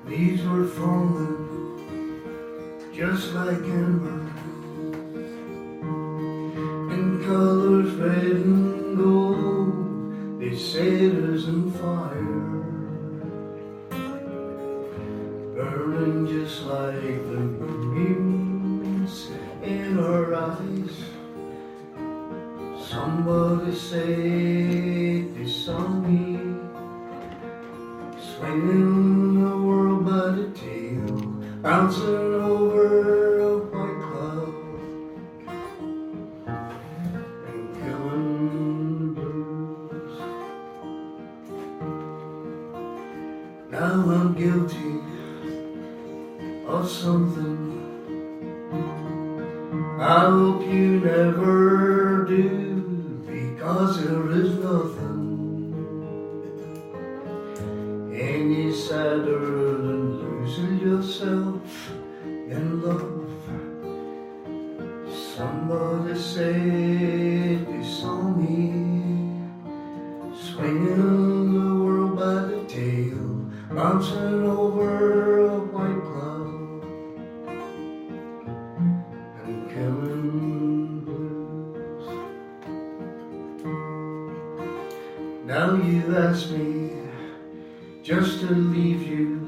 Leaves were falling just like amber, in colors red and gold. They set us on fire, burning just like the moons in our eyes. Somebody said they saw me swinging the world by the tail, bouncing over a white cloud and killing the blues. Now I'm guilty of something I hope you never do, because there is nothing any sadder than losing yourself in love. Somebody said they saw me swinging the world by the tail, bouncing over a white cloud and killing blues. Now you ask me just to leave you,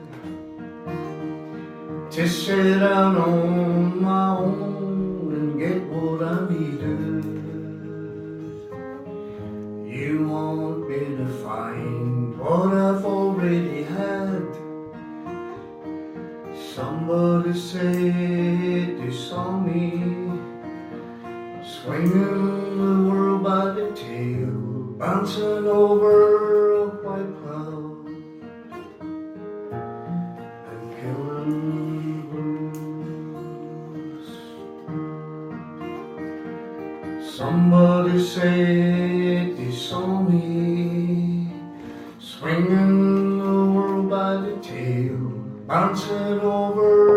to set out on my own and get what I needed. You want me to find what I've already had. Somebody said they saw me swinging the world by the tail, bouncing over a white cloud and killing blues. Somebody said they saw me swinging the world by the tail, bouncing over